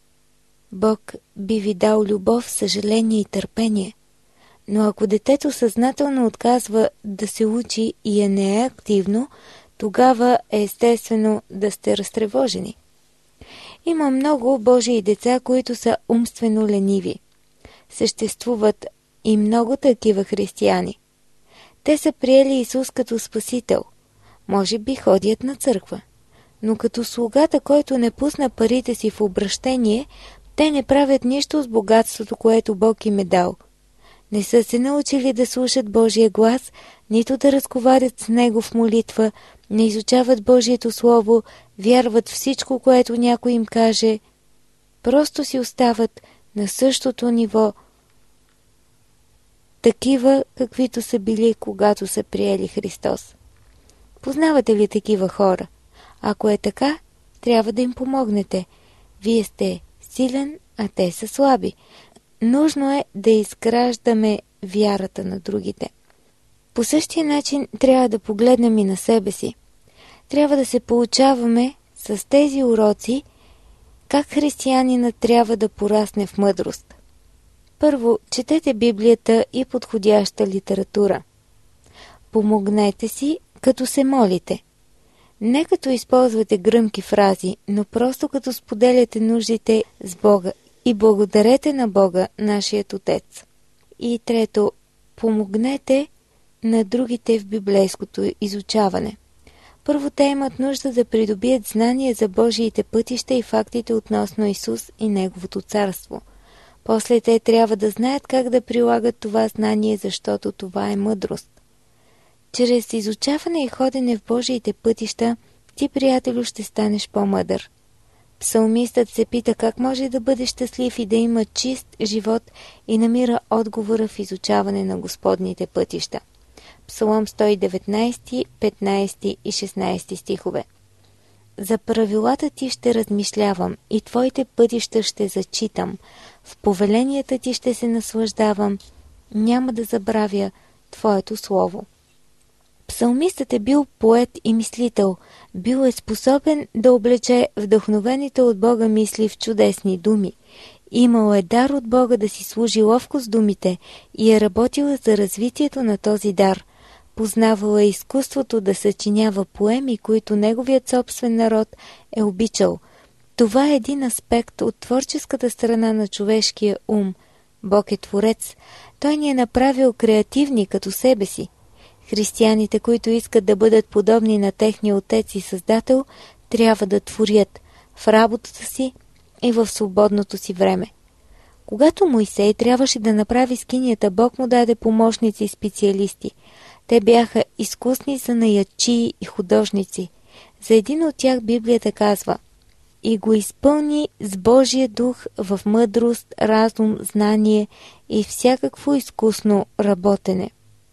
Бог би ви дал любов, съжаление и търпение. Но ако детето съзнателно отказва да се учи и е неактивно, тогава е естествено да сте разтревожени. Има много Божии деца, които са умствено лениви. Съществуват и много такива християни. Те са приели Исус като Спасител. Може би ходят на църква. Но като слугата, който не пусна парите си в обращение, те не правят нищо с богатството, което Бог им е дал. Не са се научили да слушат Божия глас, нито да разговарят с Него в молитва, не изучават Божието Слово, вярват всичко, което някой им каже. Просто си остават на същото ниво, такива, каквито са били, когато са приели Христос. Познавате ли такива хора? Ако е така, трябва да им помогнете. Вие сте силен, а те са слаби. Нужно е да изграждаме вярата на другите. По същия начин трябва да погледнем и на себе си. Трябва да се получаваме с тези уроци, как християнина трябва да порасне в мъдрост. Първо, четете Библията и подходяща литература. Помогнете си, като се молите. Не като използвате гръмки фрази, но просто като споделяте нуждите с Бога и благодарете на Бога, нашият Отец. И трето, помогнете на другите в библейското изучаване. Първо, те имат нужда да придобият знания за Божиите пътища и фактите относно Исус и Неговото царство. После те трябва да знаят как да прилагат това знание, защото това е мъдрост. Чрез изучаване и ходене в Божиите пътища, ти, приятелю, ще станеш по-мъдър. Псалмистът се пита как може да бъде щастлив и да има чист живот и намира отговора в изучаване на Господните пътища. Псалом сто и деветнайсети, петнайсети и шестнайсети стихове. За правилата ти ще размишлявам и твоите пътища ще зачитам. В повеленията ти ще се наслаждавам. Няма да забравя твоето слово. Псалмистът е бил поет и мислител. Бил е способен да облече вдъхновените от Бога мисли в чудесни думи. Имал е дар от Бога да си служи ловко с думите и е работил за развитието на този дар. Познавал е изкуството да съчинява поеми, които неговият собствен народ е обичал. Това е един аспект от творческата страна на човешкия ум. Бог е творец. Той ни е направил креативни като себе си. Християните, които искат да бъдат подобни на техния Отец и Създател, трябва да творят в работата си и в свободното си време. Когато Моисей трябваше да направи скинията, Бог му даде помощници и специалисти. Те бяха изкусни занаятчии и художници. За един от тях Библията казва: и го изпълни с Божия дух в мъдрост, разум, знание и всякакво изкусно работене.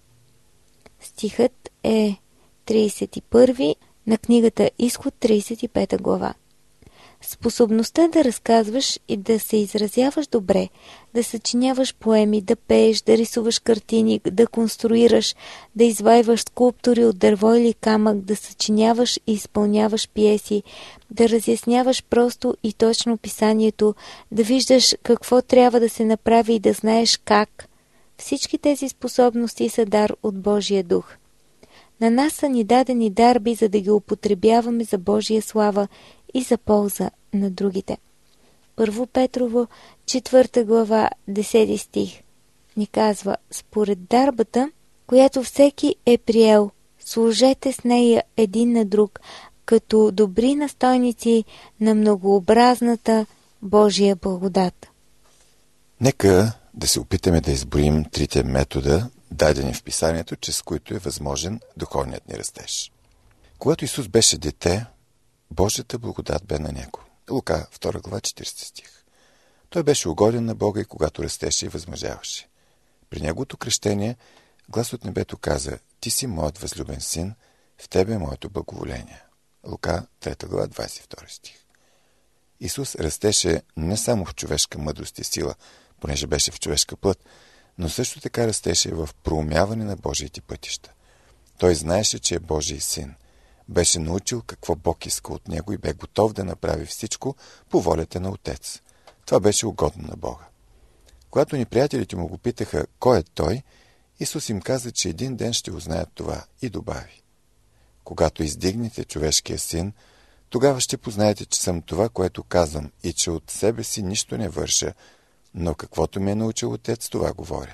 Стихът е трийсет и първи на книгата Изход, трийсет и пета глава. Способността да разказваш и да се изразяваш добре, да съчиняваш поеми, да пееш, да рисуваш картини, да конструираш, да извайваш скулптури от дърво или камък, да съчиняваш и изпълняваш пиеси, да разясняваш просто и точно писанието, да виждаш какво трябва да се направи и да знаеш как. Всички тези способности са дар от Божия дух. На нас са ни дадени дарби, за да ги употребяваме за Божия слава и за полза на другите. Първо Петрово, четвърта глава, десети стих ни казва: според дарбата, която всеки е приел, служете с нея един на друг, като добри настойници на многообразната Божия благодат. Нека да се опитаме да изброим трите метода, дадени в писанието, чрез които е възможен духовният ни растеж. Когато Исус беше дете, Божията благодат бе на него. Лука, втора глава, четиридесети стих. Той беше угоден на Бога и когато растеше и възмъжаваше. При неговото кръщение глас от небето каза: ти си моят възлюбен син, в тебе е моето благоволение. Лука, трета глава, двадесет и втори стих. Исус растеше не само в човешка мъдрост и сила, понеже беше в човешка плът, но също така растеше в проумяване на Божиите пътища. Той знаеше, че е Божий син. Беше научил какво Бог иска от него и бе готов да направи всичко по волята на Отец. Това беше угодно на Бога. Когато ни приятелите му го питаха кой е той, Исус им каза, че един ден ще узнаят това и добави: когато издигнете човешкия син, тогава ще познаете, че съм това, което казвам, и че от себе си нищо не върша, но каквото ме е научил Отец, това говоря.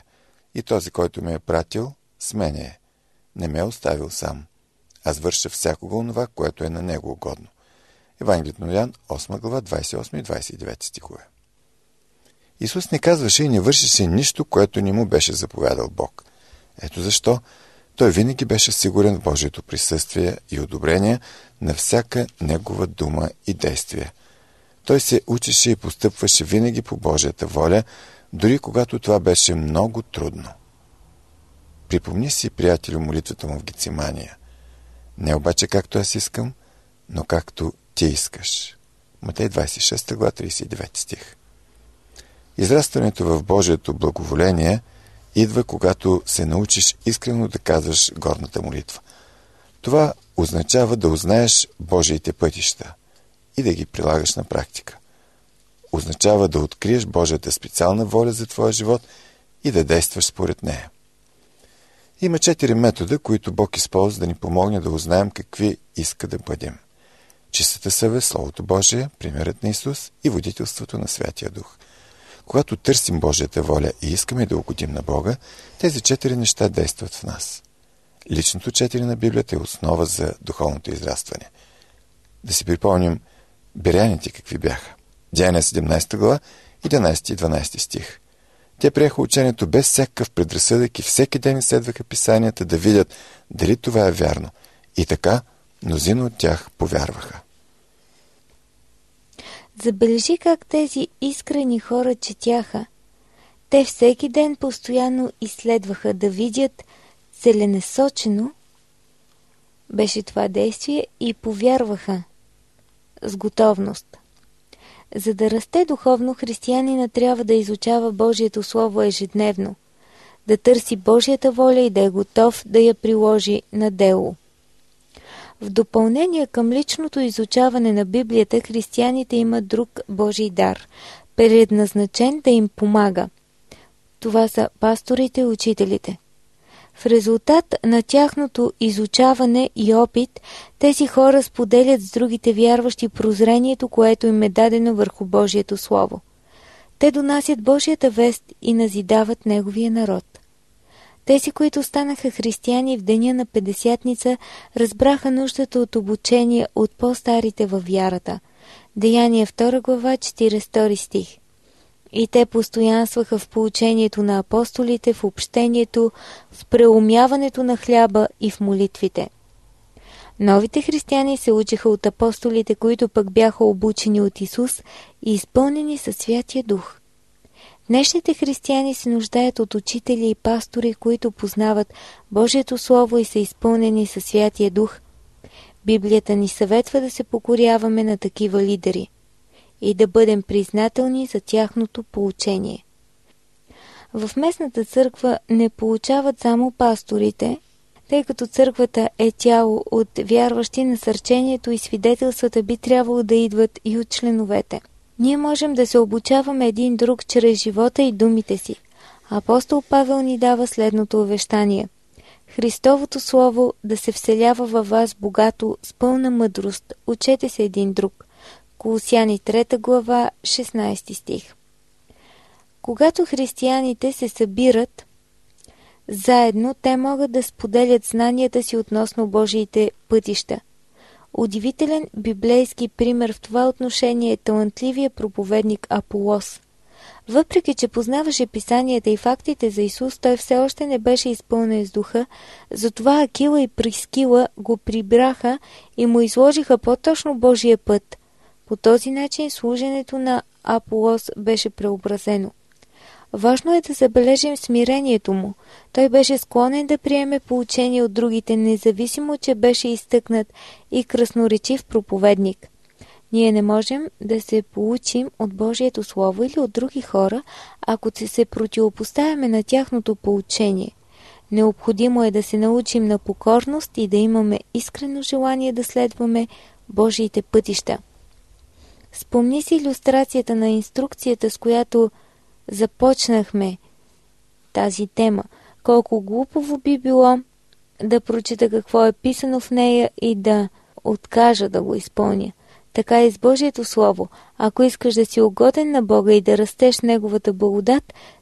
И този, който ме е пратил, с мене е. Не ме е оставил сам. Аз върша всякога онова, което е на него угодно. Евангелието на Йоан, осма глава, двадесет и осми и двадесет и девети стихове. Исус не казваше и не вършеше нищо, което не му беше заповядал Бог. Ето защо той винаги беше сигурен в Божието присъствие и одобрение на всяка негова дума и действие. Той се учеше и постъпваше винаги по Божията воля, дори когато това беше много трудно. Припомни си, приятелю, молитвата му в Гецимания. Не обаче както аз искам, но както ти искаш. Матей двадесет и шеста глава, тридесет и девети стих. Израстването в Божието благоволение идва, когато се научиш искрено да казваш горната молитва. Това означава да узнаеш Божиите пътища и да ги прилагаш на практика. Означава да откриеш Божията специална воля за твоя живот и да действаш според нея. Има четири метода, които Бог използва да ни помогне да узнаем какви иска да бъдем. Чистата съвест, Словото Божие, примерът на Исус и водителството на Святия Дух. Когато търсим Божията воля и искаме да угодим на Бога, тези четири неща действат в нас. Личното четене на Библията е основа за духовното израстване. Да си припомним беряните какви бяха. Деяния седемнадесета глава, единадесети и дванадесети стих. Те приеха учението без всякакъв предразсъдък и всеки ден изследваха писанията да видят дали това е вярно. И така мнозина от тях повярваха. Забележи как тези искрени хора четяха. Те всеки ден постоянно изследваха да видят целенасочено беше това действие и повярваха с готовност. За да расте духовно, християнина трябва да изучава Божието Слово ежедневно, да търси Божията воля и да е готов да я приложи на дело. В допълнение към личното изучаване на Библията, християните имат друг Божий дар, предназначен да им помага. Това са пасторите и учителите. В резултат на тяхното изучаване и опит, тези хора споделят с другите вярващи прозрението, което им е дадено върху Божието Слово. Те донасят Божията вест и назидават Неговия народ. Тези, които станаха християни в деня на Петдесятница, разбраха нуждата от обучение от по-старите във вярата. Деяния втора глава, четиридесет и втори стих. И те постоянстваха в поучението на апостолите, в общението, в преумяването на хляба и в молитвите. Новите християни се учиха от апостолите, които пък бяха обучени от Исус и изпълнени със Святия Дух. Днешните християни се нуждаят от учители и пастори, които познават Божието Слово и са изпълнени със Святия Дух. Библията ни съветва да се покоряваме на такива лидери и да бъдем признателни за тяхното поучение. В местната църква не получават само пасторите, тъй като църквата е тяло от вярващи, насърчението и свидетелствата би трябвало да идват и от членовете. Ние можем да се обучаваме един друг чрез живота и думите си. Апостол Павел ни дава следното увещание. Христовото Слово да се вселява във вас богато с пълна мъдрост. Учете се един друг. Колосяни трета глава, шестнадесети стих. Когато християните се събират заедно, те могат да споделят знанията си относно Божиите пътища. Удивителен библейски пример в това отношение е талантливия проповедник Аполос. Въпреки че познаваше писанията и фактите за Исус, той все още не беше изпълнен с духа, затова Акила и Прискила го прибраха и му изложиха по-точно Божия път. По този начин служенето на Аполос беше преобразено. Важно е да забележим смирението му. Той беше склонен да приеме поучение от другите, независимо, че беше изтъкнат и красноречив проповедник. Ние не можем да се поучим от Божието Слово или от други хора, ако се противопоставяме на тяхното поучение. Необходимо е да се научим на покорност и да имаме искрено желание да следваме Божиите пътища. Спомни си илюстрацията на инструкцията, с която започнахме тази тема. Колко глупово би било да прочита какво е писано в нея и да откажа да го изпълня. Така и с Божието Слово. Ако искаш да си угоден на Бога и да растеш Неговата благодат,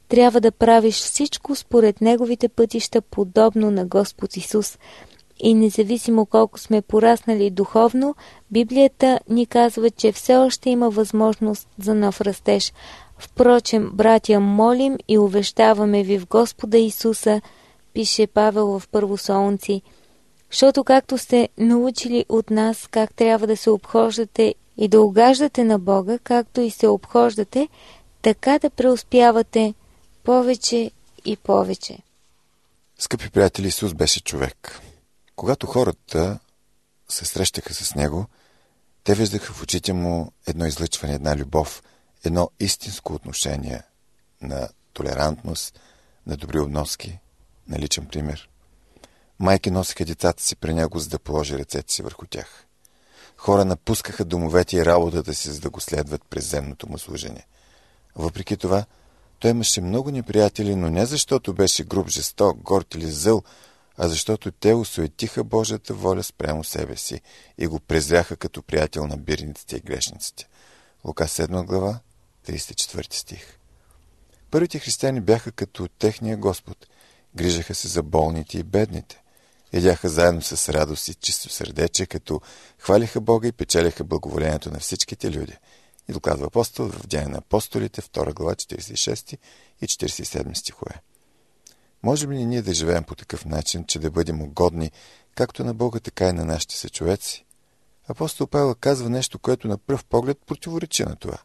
трябва да правиш всичко според Неговите пътища, подобно на Господ Исус. И независимо колко сме пораснали духовно, Библията ни казва, че все още има възможност за нов растеж. Впрочем, братя, молим и увещаваме ви в Господа Исуса, пише Павел в Първо Солунци, защото както сте научили от нас как трябва да се обхождате и да угаждате на Бога, както и се обхождате, така да преуспявате повече и повече. Скъпи приятели, Исус беше човек. Когато хората се срещаха с Него, те виждаха в очите Му едно излъчване, една любов, едно истинско отношение на толерантност, на добри обноски, на личен пример. Майки носиха децата си при Него, за да положи ръцете си върху тях. Хора напускаха домовете и работата си, за да го следват през земното му служение. Въпреки това, той имаше много неприятели, но не защото беше груб, жесток, горд или зъл, а защото те осуетиха Божията воля спрямо себе си и го презряха като приятел на бирниците и грешниците. Лука седма глава, тридесет и четвърти стих. Първите християни бяха като техния Господ. Грижаха се за болните и бедните. Едяха заедно с радост и чисто сърдече, като хвалиха Бога и печелиха благоволението на всичките люди. И докладва апостол в Деяния на апостолите, втора глава, четиридесет и шести и четиридесет и седми стихове. Можем ли ние да живеем по такъв начин, че да бъдем угодни както на Бога, така и на нашите съчовеци? Апостол Павел казва нещо, което на пръв поглед противоречи на това.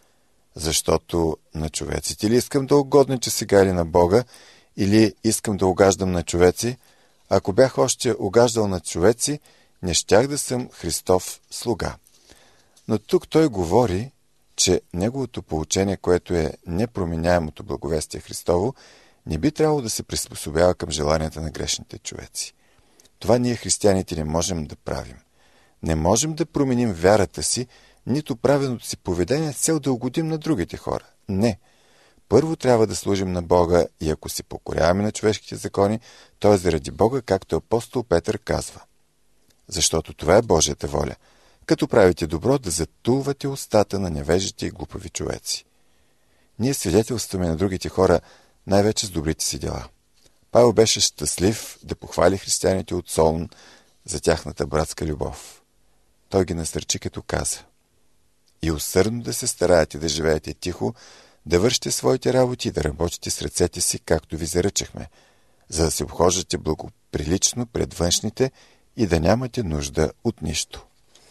Защото на човеците ли искам да угоднича сега или на Бога, или искам да угаждам на човеци? Ако бях още угаждал на човеци, не щях да съм Христов слуга. Но тук той говори, че неговото поучение, което е непроменяемото благовестие Христово, не би трябвало да се приспособява към желанията на грешните човеци. Това ние, християните, не можем да правим. Не можем да променим вярата си, нито правилното си поведение с цел да угодим на другите хора. Не. Първо трябва да служим на Бога и ако се покоряваме на човешките закони, то е заради Бога, както апостол Петър казва. Защото това е Божията воля. Като правите добро, да затулвате устата на невежите и глупави човеци. Ние свидетелстваме на другите хора най-вече с добрите си дела. Павел беше щастлив да похвали християните от Солун за тяхната братска любов. Той ги насърчи, като каза: и усърдно да се стараете да живеете тихо, да вършите своите работи и да работите с ръцете си, както ви заръчахме, за да се обхождате благоприлично пред външните и да нямате нужда от нищо.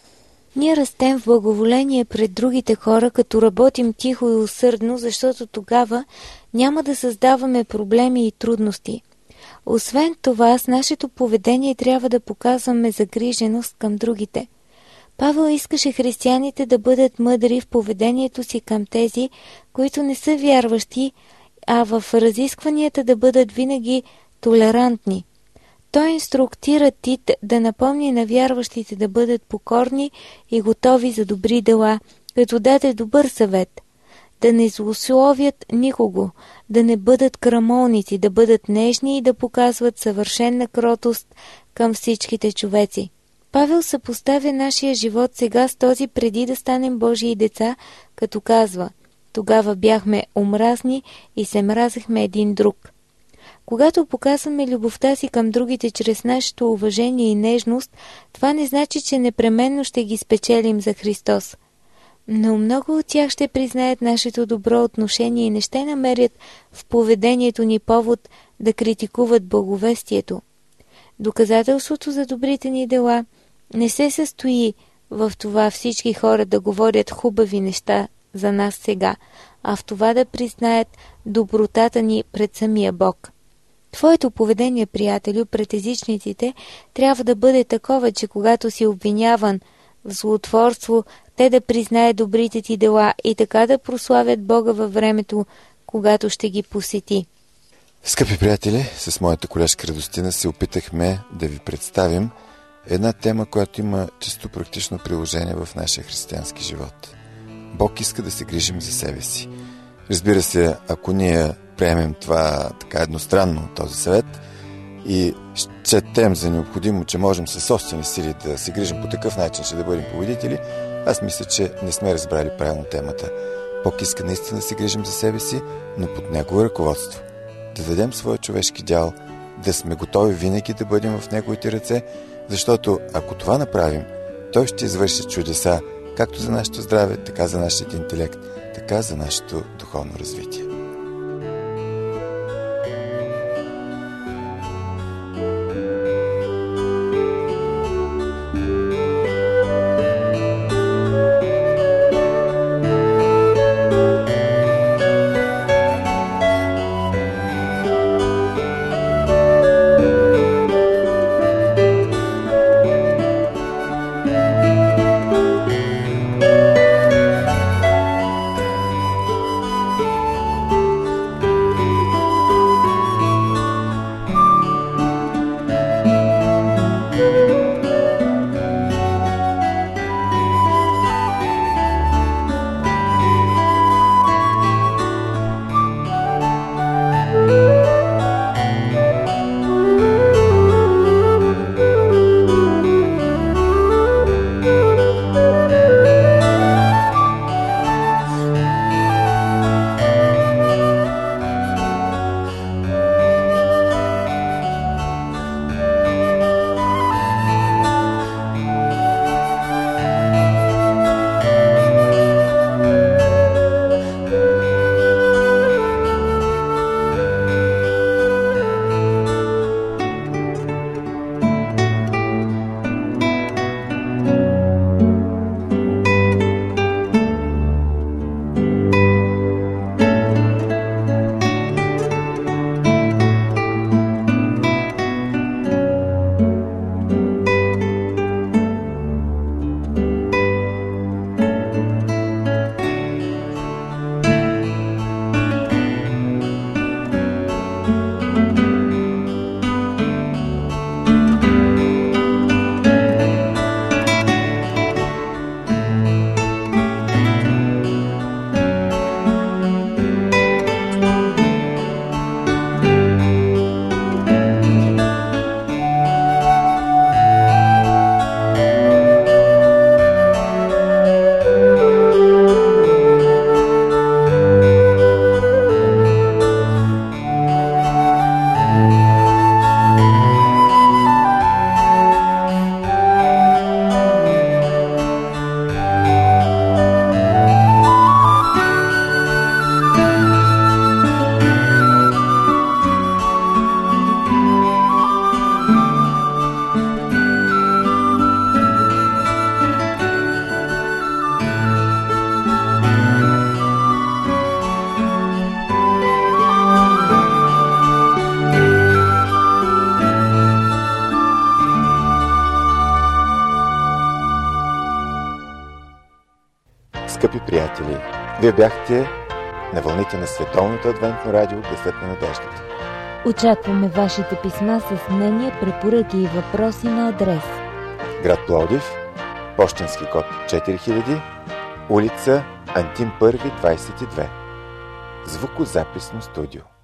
Ние растем в благоволение пред другите хора, като работим тихо и усърдно, защото тогава няма да създаваме проблеми и трудности. Освен това, с нашето поведение трябва да показваме загриженост към другите. Павел искаше християните да бъдат мъдри в поведението си към тези, които не са вярващи, а в разискванията да бъдат винаги толерантни. Той инструктира Тит да напомни на вярващите да бъдат покорни и готови за добри дела, като даде добър съвет. Да не злословят никого, да не бъдат крамолници, да бъдат нежни и да показват съвършена кротост към всичките човеци. Павел съпоставя нашия живот сега с този преди да станем Божии деца, като казва: тогава бяхме омразни и се мразехме един друг. Когато показваме любовта си към другите чрез нашето уважение и нежност, това не значи, че непременно ще ги спечелим за Христос. Но много от тях ще признаят нашето добро отношение и не ще намерят в поведението ни повод да критикуват благовестието. Доказателството за добрите ни дела не се състои в това всички хора да говорят хубави неща за нас сега, а в това да признаят добротата ни пред самия Бог. Твоето поведение, приятелю, пред езичниците трябва да бъде такова, че когато си обвиняван в злотворство, те да признаят добрите ти дела и така да прославят Бога във времето, когато ще ги посети. Скъпи приятели, с моята колежка Радостина се опитахме да ви представим една тема, която има чисто практично приложение в нашия християнски живот. Бог иска да се грижим за себе си. Разбира се, ако ние приемем това така едностранно, този съвет, и четем за необходимо, че можем със собствени сили да се грижим по такъв начин, че да бъдем победители, аз мисля, че не сме разбрали правилно темата. Бог иска наистина да се грижим за себе си, но под Негово ръководство. Да дадем своя човешки дял, да сме готови винаги да бъдем в Неговите ръце, защото ако това направим, Той ще извърши чудеса, както за нашето здраве, така за нашия интелект, така за нашето духовно развитие. Скъпи приятели, вие бяхте на вълните на Световното адвентно радио Гласът на надеждата. Очакваме вашите писма с мнения, препоръки и въпроси на адрес: град Пловдив, пощенски код четири хиляди, улица Антим първи, двайсет и две. Звукозаписно студио.